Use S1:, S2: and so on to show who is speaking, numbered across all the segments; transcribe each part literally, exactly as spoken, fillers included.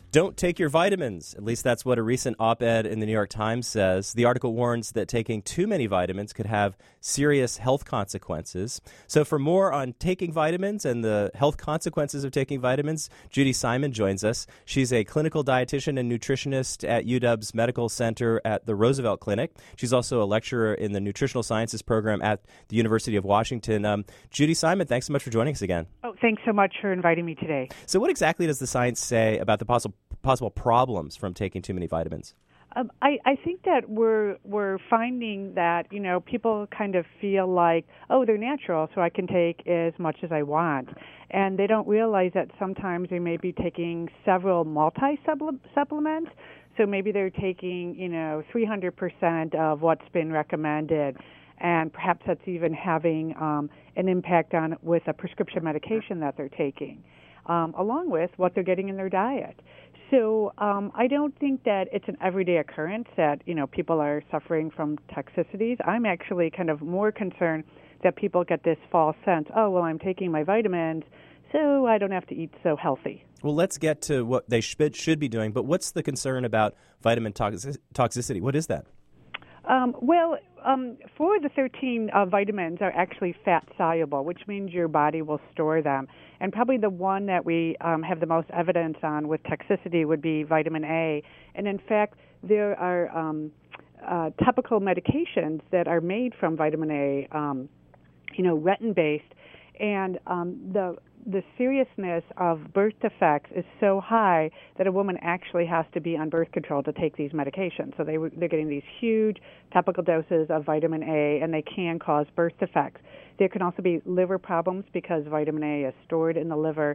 S1: Don't take your vitamins. At least that's what a recent op-ed in the New York Times says. The article warns that taking too many vitamins could have serious health consequences. So for more on taking vitamins and the health consequences of taking vitamins, Judy Simon joins us. She's a clinical dietitian and nutritionist at U W's Medical Center at the Roosevelt Clinic. She's also a lecturer in the Nutritional Sciences program at the University of Washington. Um, Judy Simon, thanks so much for joining us again.
S2: Oh, thanks so much for inviting me today.
S1: So what exactly does the science say about the possible possible problems from taking too many vitamins?
S2: Um, I, I think that we're we're finding that, you know, people kind of feel like, oh, they're natural, so I can take as much as I want. And they don't realize that sometimes they may be taking several multi-supplements. So maybe they're taking, you know, three hundred percent of what's been recommended. And perhaps that's even having um, an impact on with a prescription medication that they're taking, um, along with what they're getting in their diet. So um, I don't think that it's an everyday occurrence that, you know, people are suffering from toxicities. I'm actually kind of more concerned that people get this false sense, oh, well, I'm taking my vitamins, so I don't have to eat so healthy.
S1: Well, let's get to what they should, should be doing. But what's the concern about vitamin toxic- toxicity? What is that?
S2: Um, well, um, four of the thirteen uh, vitamins are actually fat-soluble, which means your body will store them. And probably the one that we um, have the most evidence on with toxicity would be vitamin A. And in fact, there are um, uh, topical medications that are made from vitamin A, um, you know, retin-based. And um, the the seriousness of birth defects is so high that a woman actually has to be on birth control to take these medications. So they, they're getting these huge topical doses of vitamin A, and they can cause birth defects. There can also be liver problems because vitamin A is stored in the liver.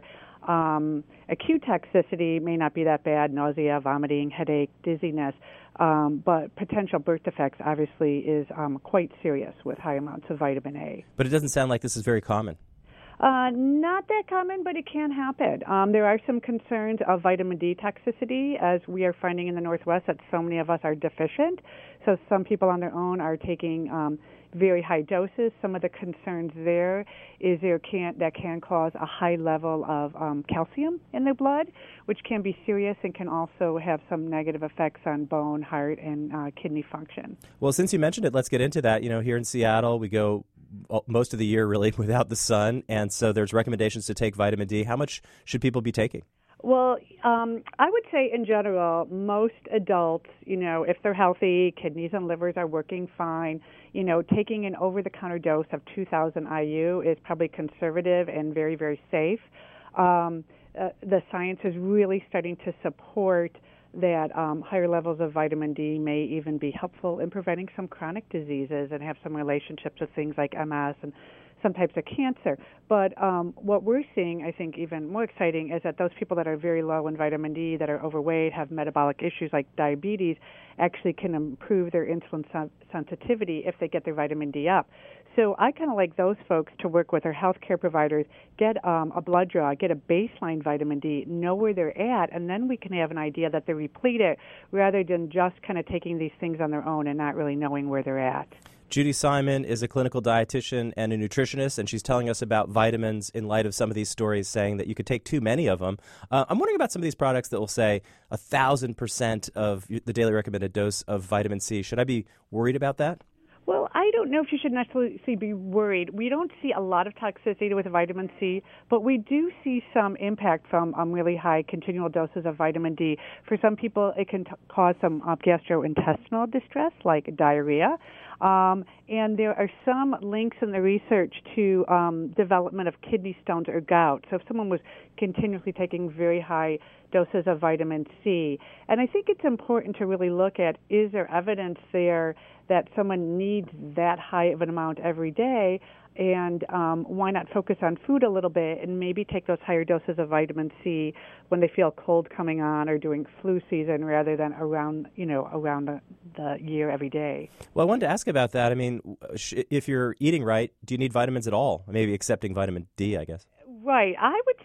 S2: Um, acute toxicity may not be that bad, nausea, vomiting, headache, dizziness, um, but potential birth defects obviously is um, quite serious with high amounts of vitamin A.
S1: But it doesn't sound like this is very common.
S2: Uh, not that common, but it can happen. Um, there are some concerns of vitamin D toxicity, as we are finding in the Northwest that so many of us are deficient. So some people on their own are taking um, very high doses. Some of the concerns there is there can that can cause a high level of um, calcium in the blood, which can be serious and can also have some negative effects on bone, heart, and uh, kidney function.
S1: Well, since you mentioned it, let's get into that. You know, here in Seattle, we go most of the year really without the sun, and so there's recommendations to take vitamin D. How much should people be taking?
S2: Well, um, I would say in general, most adults, you know, if they're healthy, kidneys and livers are working fine, you know, taking an over-the-counter dose of two thousand I U is probably conservative and very, very safe. Um, uh, the science is really starting to support that um, higher levels of vitamin D may even be helpful in preventing some chronic diseases and have some relationships with things like M S and some types of cancer. But um, what we're seeing, I think, even more exciting is that those people that are very low in vitamin D, that are overweight, have metabolic issues like diabetes, actually can improve their insulin sen- sensitivity if they get their vitamin D up. So I kind of like those folks to work with their healthcare providers, get um, a blood draw, get a baseline vitamin D, know where they're at, and then we can have an idea that they're depleted rather than just kind of taking these things on their own and not really knowing where they're at.
S1: Judy Simon is a clinical dietitian and a nutritionist, and she's telling us about vitamins in light of some of these stories saying that you could take too many of them. Uh, I'm wondering about some of these products that will say one thousand percent of the daily recommended dose of vitamin C. Should I be worried about that?
S2: Well, I don't know if you should necessarily be worried. We don't see a lot of toxicity with vitamin C, but we do see some impact from um, really high continual doses of vitamin D. For some people, it can t- cause some uh, gastrointestinal distress, like diarrhea. Um, and there are some links in the research to um, development of kidney stones or gout. So if someone was continuously taking very high doses of vitamin C, and I think it's important to really look at, is there evidence there that someone needs that high of an amount every day, and um, why not focus on food a little bit and maybe take those higher doses of vitamin C when they feel cold coming on or during flu season rather than around, you know, around the, the year every day.
S1: Well, I wanted to ask about that. I mean, if you're eating right, do you need vitamins at all? Maybe excepting vitamin D, I guess.
S2: Right. I would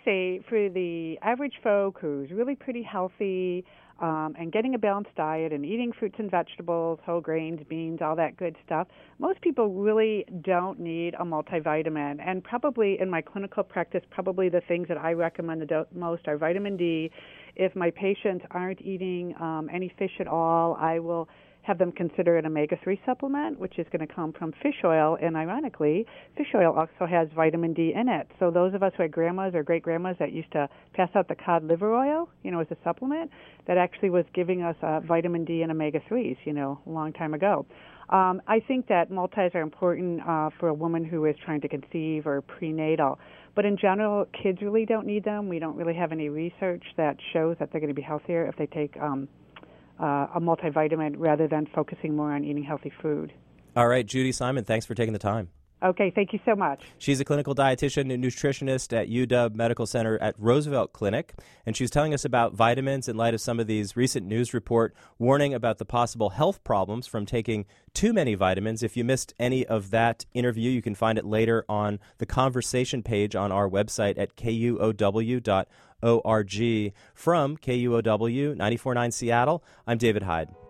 S2: say for the average folk who's really pretty healthy um, and getting a balanced diet and eating fruits and vegetables, whole grains, beans, all that good stuff, most people really don't need a multivitamin. And probably in my clinical practice, probably the things that I recommend the do- most are vitamin D. If my patients aren't eating um, any fish at all, I will have them consider an omega three supplement, which is going to come from fish oil. And ironically, fish oil also has vitamin D in it. So those of us who had grandmas or great-grandmas that used to pass out the cod liver oil, you know, as a supplement, that actually was giving us uh, vitamin D and omega threes, you know, a long time ago. Um, I think that multis are important uh, for a woman who is trying to conceive or prenatal. But in general, kids really don't need them. We don't really have any research that shows that they're going to be healthier if they take um, uh, a multivitamin rather than focusing more on eating healthy food.
S1: All right, Judy Simon, thanks for taking the time.
S2: Okay, thank you so much.
S1: She's a clinical dietitian and nutritionist at U W Medical Center at Roosevelt Clinic, and she was telling us about vitamins in light of some of these recent news report warning about the possible health problems from taking too many vitamins. If you missed any of that interview, you can find it later on the conversation page on our website at K U O W dot org. From K U O W ninety-four point nine Seattle, I'm David Hyde.